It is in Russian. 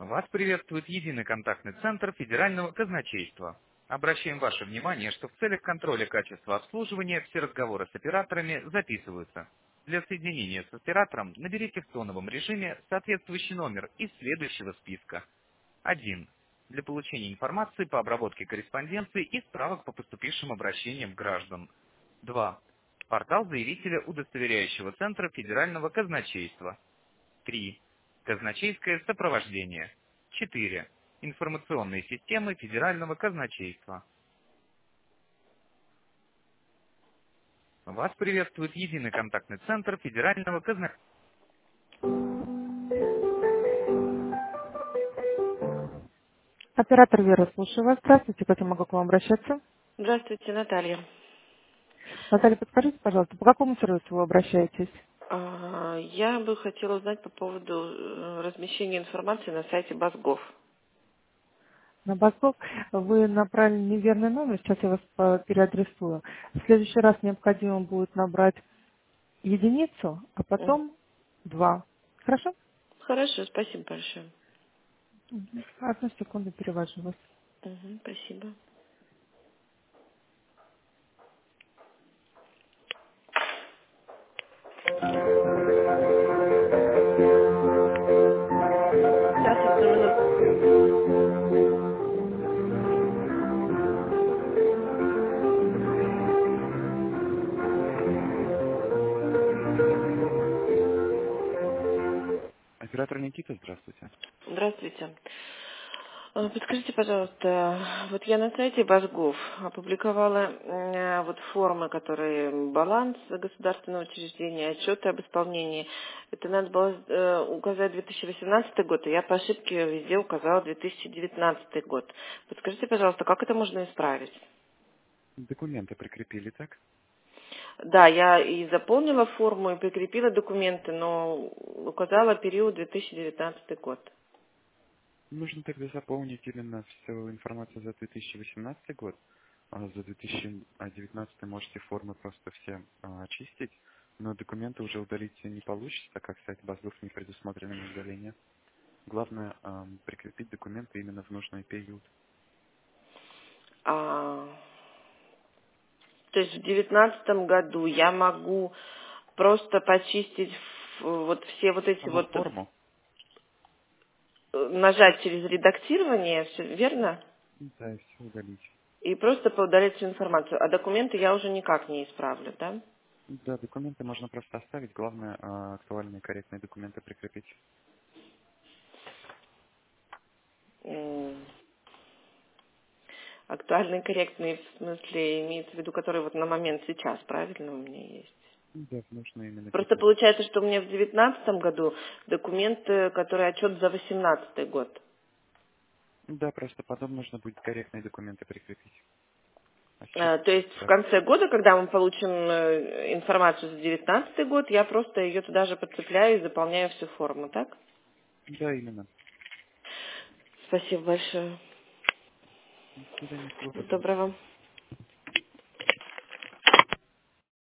Вас приветствует единый контактный центр Федерального казначейства. Обращаем ваше внимание, что в целях контроля качества обслуживания все разговоры с операторами записываются. Для соединения с оператором наберите в тоновом режиме соответствующий номер из следующего списка. 1. Для получения информации по обработке корреспонденции и справок по поступившим обращениям граждан. 2. Портал заявителя удостоверяющего центра Федерального казначейства. 3. Казначейское сопровождение. 4. Информационные системы Федерального казначейства. Вас приветствует единый контактный центр Федерального казначейства. Оператор Вера, слушаю вас. Здравствуйте, как я могу к вам обращаться? Здравствуйте, Наталья. Наталья, подскажите, пожалуйста, по какому сервису вы обращаетесь? Я бы хотела узнать по поводу размещения информации на сайте Базгов. На Басков вы направили неверный номер, сейчас я вас переадресую. В следующий раз необходимо будет набрать единицу, а Мгм. потом 2. Хорошо? Хорошо, спасибо большое. Одну секунду перевожу вас. Мгм, спасибо. Сейчас, одну минуту. Оператор Никита, здравствуйте. Здравствуйте. Подскажите, пожалуйста, вот я на сайте Базгов опубликовала вот формы, которые баланс государственного учреждения, отчеты об исполнении. Это надо было указать 2018 год, и я по ошибке везде указала 2019 год. Подскажите, пожалуйста, как это можно исправить? Документы прикрепили, так? Да, я и заполнила форму, и прикрепила документы, но указала период 2019 год. Нужно тогда заполнить именно всю информацию за 2018 год. А за 2019 можете формы просто все очистить, но документы уже удалить не получится, так как сайт базов не предусмотрено на удаление. Главное прикрепить документы именно в нужный период. А, То есть в 2019 году я могу просто почистить вот все вот эти Саму вот, форму, нажать через редактирование, все верно? да, и все удалить. И просто поудалить всю информацию. А документы я уже никак не исправлю, да? Да, документы можно просто оставить, главное актуальные корректные документы прикрепить. М, Актуальные, корректные, в смысле, имеется в виду, которые вот на момент сейчас, правильно, у меня есть? Да, в нужный именно Просто период. получается, что у меня в 2019 году документы, которые отчет за 2018 год. Да, просто потом нужно будет корректные документы прикрепить. А сейчас То есть в так. конце года, когда мы получим информацию за 2019 год, я просто ее туда же подцепляю и заполняю всю форму, так? Да, именно. Спасибо большое. До свидания, всего доброго. Доброго.